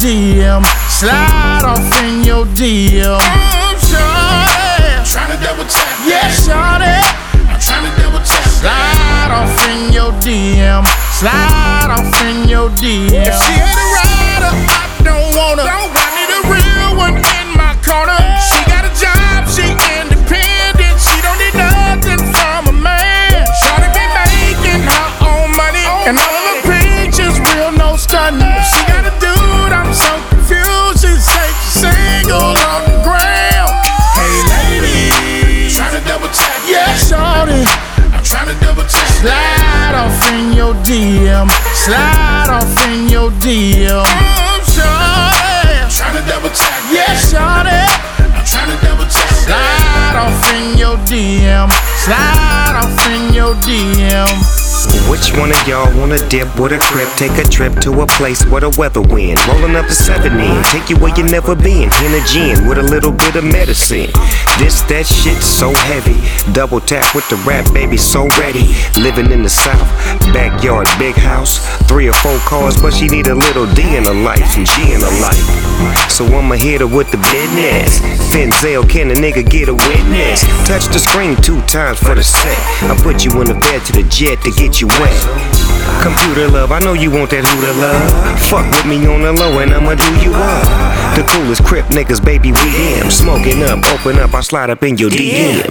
DM. Slide off in your DM. Shawty, Tryna double tap. yeah, shawty. I'm tryna double tap. Slide off in your DM. Slide off in your DM. If she ain't a rider, I don't want her. I need a real one in my corner. She got a job, she independent. She don't need nothing from a man. Shawty be making her own money, and all of her pictures real, no stunning. If she got a dude, I'm so confused. She say she's single on the ground. Hey ladies, Tryna double tap. yeah, shawty. I'm tryna double tap. Slide off in your DM. Slide off in your DM. Shawty, Tryna double tap. yeah, shawty. I'm tryna double tap. Slide off in your DM. Slide off in your DM. Which one of y'all wanna dip with a crib? Take a trip to a place where the weather wind. Rolling up the 7 in, take you where you never been. In a gin with a little bit of medicine. That shit so heavy. Double tap with the rap, baby, so ready. Living in the South, backyard, big house. 3 or 4 cars, but she need a little D in her life and G in her life. So I'ma hit her with the business. Finzel, can a nigga get a witness? Touch the screen 2 times for the set. I put you in the bed to the jet to get you wet. Computer love, I know you want that hooter love. Fuck with me on the low and I'ma do you up. The coolest crip niggas, baby, we them. Smoking up, open up, I slide up in your DM.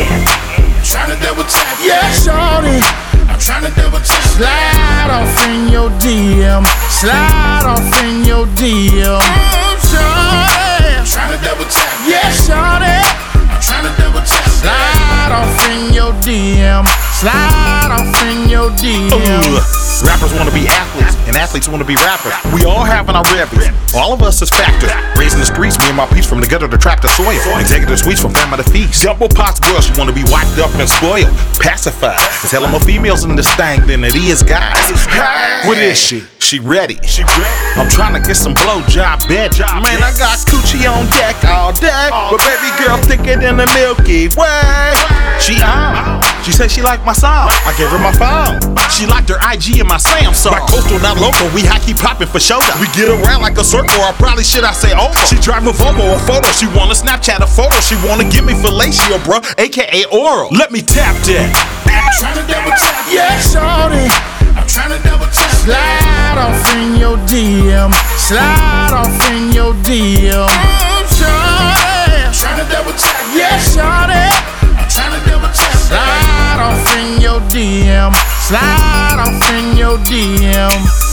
Tryna double tap. Yeah, shawty. I'm tryna double tap. Slide off in your DM. Slide off in your DM. Shawty, Tryna double tap. yeah, shawty. I'm tryna double tap. Slide off in your DM. Slide off in your DM. Rappers wanna be athletes, and athletes wanna be rappers. We all having our revvies. All of us is factors. Raising the streets, me and my peeps from the gutter to trap to soil. Executive suites from family to feast. Double pots girls, she wanna be wiped up and spoiled. Pacified. There's hella more females in this thing than it is guys. What is she? She ready. I'm trying to get some blowjob bed. Man, I got coochie on deck all day. But baby girl thicker than the Milky Way. She on. She said she liked my song. I gave her my phone. She liked her IG and my Samsung. My coastal, not local. We high keep popping for shoulder. We get around like a circle, or probably should I say over. She drive a Volvo, a photo. She wanna Snapchat a photo. She wanna give me fellatio, bruh, aka oral. Let me tap that. I'm tryna double tap. Yeah, shawty. I'm tryna double tap. Slide off in your DM. Slide off in your DM. Shawty, Tryna double tap. yeah, shawty. I'm tryna double tap. Slide off in your DM. Slide off in your DM.